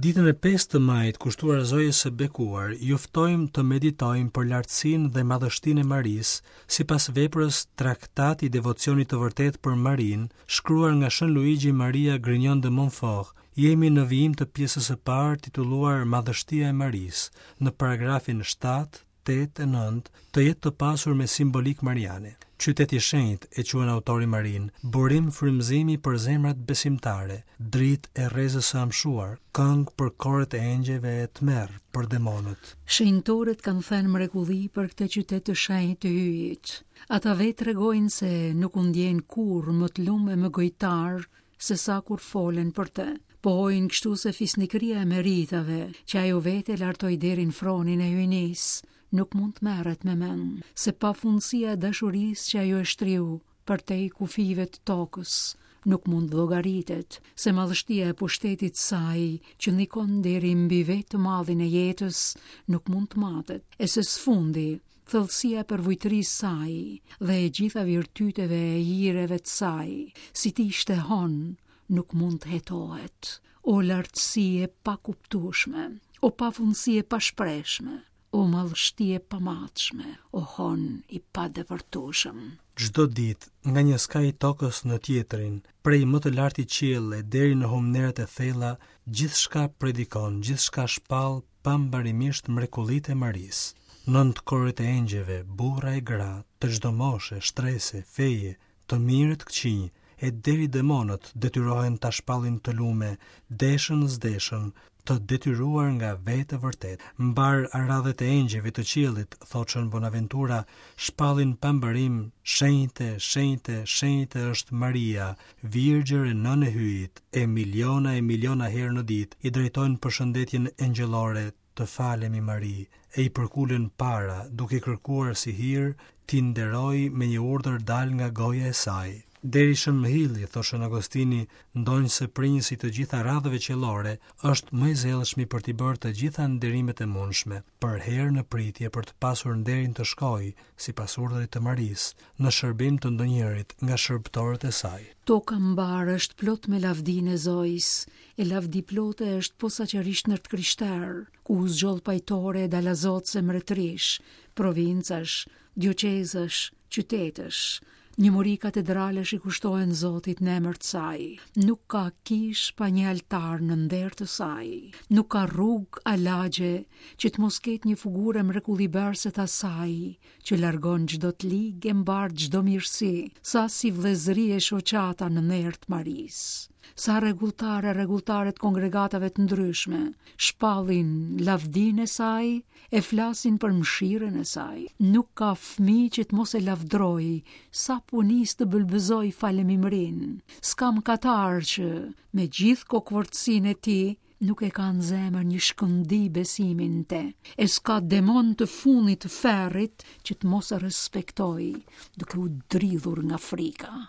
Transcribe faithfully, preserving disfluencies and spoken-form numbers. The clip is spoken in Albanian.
Ditën e pesë të majit, kushtuar zojës së bekuar, ju ftojmë të meditojmë për lartësinë dhe madhështinë e Marisë, sipas veprës Traktati i devocionit të vërtet për Marinë, shkruar nga Shën Luigi Maria Grignon de Montfort. Jemi në vijim të pjesës së parë titulluar Madhështia e Marisë, në paragrafin shtatë, tetë e nëntë, të jetë të pasur me simbolik mariane. Qyteti shenjt, e quhen autori Marin, burim frymëzimi për zemrat besimtare, dritë e rrezës së amshuar, këngë për korët e engjëve e tmerr për demonët. Shenjtorët kanë thënë mrekulli për këtë qytet të shenjtë të hyjit. Ata vetë tregojnë se nuk u ndjen kurrë më të lumë e më gojtar se sa kur folen për të. Pohojnë kështu se fisnikëria e meritave, që ajo vete lartoi deri në fronin e hyjnisë, nuk mund të merret me mend, se pafundësia e dashurisë që ajo e shtriu përtej kufive të tokës, nuk mund llogaritet, se madhështia e pushtetit saj që ndikon deri mbi vetë të madhin e jetës, nuk mund të matet, e se sfundi thellësia e përvojtërisë saj dhe e gjitha virtyteve e hireve të saj, si ti ishte hon, nuk mund të hetohet. O lartësi e pakuptueshme, o pafundësi e pashpreshme, o madhështi e pamatshme, o hon i padepërtueshëm. Çdo ditë, nga një skaj i tokës në tjetrin, prej më të lartit qielli deri në humneret e thella, gjithçka predikon, gjithçka shpall pambarimisht mrekullitë e Marisë. Nënt korët e engjëve, burra e gra, të çdo moshe, shtrese, feje, të mirët këqinj, e deri demonët detyrohen ta shpallin të lume, deshën s'deshën, të detyruar nga vetë vërtet. Mbar radhët e engjëve të qiellit, thotë Bonaventura, shpallin pambarim, shenjte, shenjte, shenjte është Maria, virgjër e nënë e hyjit, e miliona e miliona herë në ditë i drejtojnë përshëndetjen engjëllore, të falemi Mari, e i përkulen para, duke kërkuar si hir, t'i nderoj me një urdhër dal nga goja e saj. Deri shën Mhilli, thoshën Agostini, ndonjë se prinjësi të gjitha radhëve qiellore, është më i zellshmi për t'i bërë të gjitha nderimet e mundshme, për herë në pritje për të pasur nderin të shkojë, sipas urdhrit të Marisë, në shërbim të ndonjërit nga shërbëtorët e saj. Toka mbar është plot me lavdinë e Zojës, e lavdi plote është posaçërisht në të krishterë, ku zgjoll pajtore e dalazotse mretërish, provincash, dioqezash, qytetësh. Një muri katedralesh i kushtohen Zotit në emër të saj. Nuk ka kish pa një altar në nder të saj. Nuk ka rrugë a lagje që të mos ketë një fugurë mrekulliberse të saj, që largon çdo të ligë e mbar çdo mirësi, sa si vëllezëri e shoqata në ner të Marisë. Sa rregulltare rregulltare të kongregatave të ndryshme shpallin lavdinë e saj, e flasin për mëshirën e saj. Nuk ka fëmijë që të mos e lavdroj, sa punis të bëlbëzoj falemimrin. S'kam katar që me gjithë kokvortësinë e tij nuk e ka në zemër një shkëndi besimin te, e s'ka demon të funit të ferrit që të mos e respektoj, duke u dridhur nga frika.